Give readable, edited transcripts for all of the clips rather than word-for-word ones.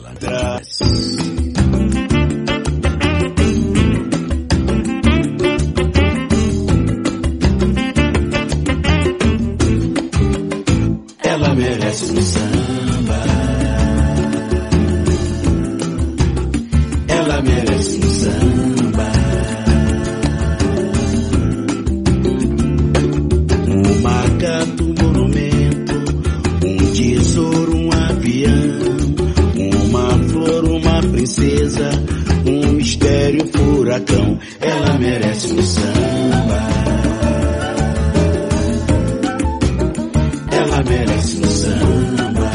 Ela merece um samba. Ela merece um samba. Um macaco, um monumento, um tesouro, um avião, uma flor, uma princesa, um mistério, um furacão. Ela merece um samba. Ela merece um samba.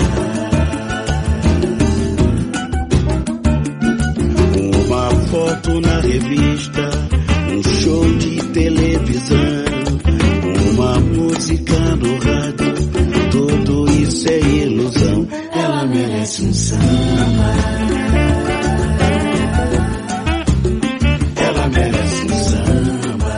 Uma foto na revista, um show de televisão, uma música no rádio, tudo isso é ilusão. Ela merece um samba. Ela merece um samba.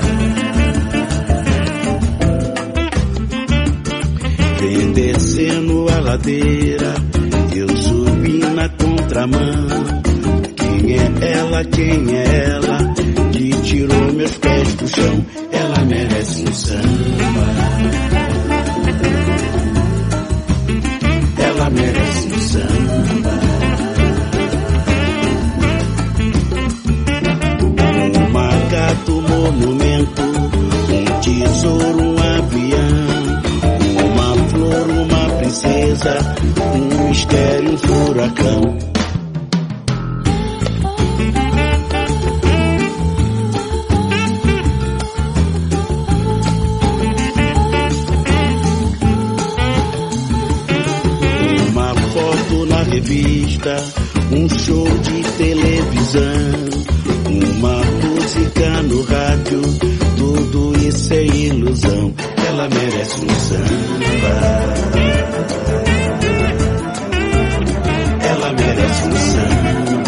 Vem descendo a ladeira, eu subi na contramão. Quem é ela, quem é ela, que tirou meus pés do chão? Ela merece um samba. Ela merece um samba. Uma gata, um monumento, um tesouro, um avião, uma flor, uma princesa, um mistério, um furacão. Uma foto na revista, um show de televisão, uma música no rádio, tudo isso é ilusão. Ela merece um samba. Ela merece um samba.